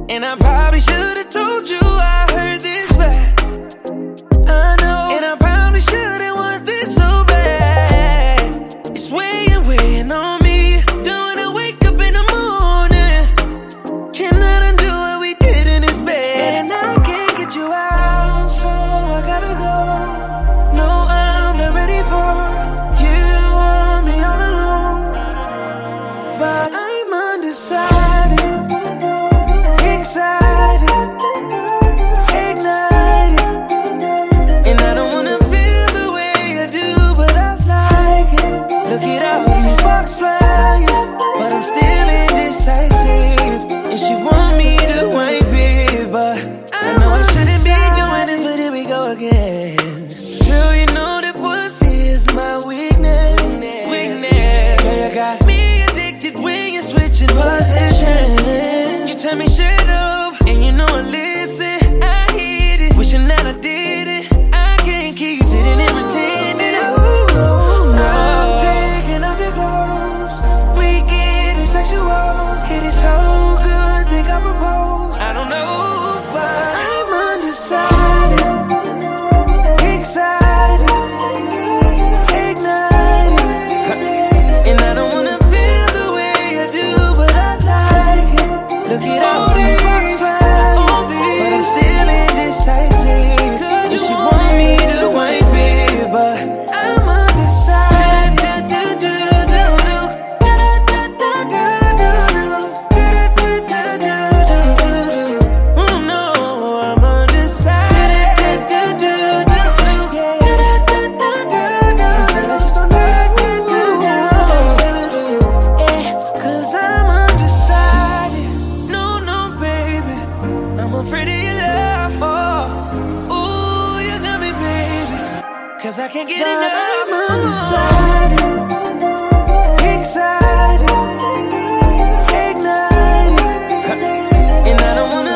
And I probably should've told you I heard this bad. I know. And I probably shouldn't want this so bad. It's weighing on me. Don't wanna wake up in the morning. Cannot undo what we did in this bed. And I can't get you out, so I gotta go. No, I'm not ready for you. Want me all alone, but I'm undecided, excited, ignited. And I don't wanna feel the way I do, but I like it. Look at all these sparks flying, but I'm still indecisive. And she want me to wipe it, but I know I shouldn't be doing this, but here we go again. Girl, you know that pussy is my weakness. Yeah, you got me addicted when you're switching position. You tell me shut up, and you know I listen. I hit it, wishing that I did it. I can't keep sitting and pretending. Ooh, no. I'm taking off your clothes. We getting sexual. It is so good, think I propose. I don't know, but I'm undecided, excited, ignited. And I don't wanna feel the way I do, but I like it. Look at all these sparks flying, but I'm still indecisive. And she want me to wipe it, but I'm undecided. Oh no, I'm undecided. Cause I'm undecided. No, baby, I'm afraid of your love. Oh, ooh, you got me, baby. Cause I can't get enough. I'm undecided, excited, ignited. And I don't wanna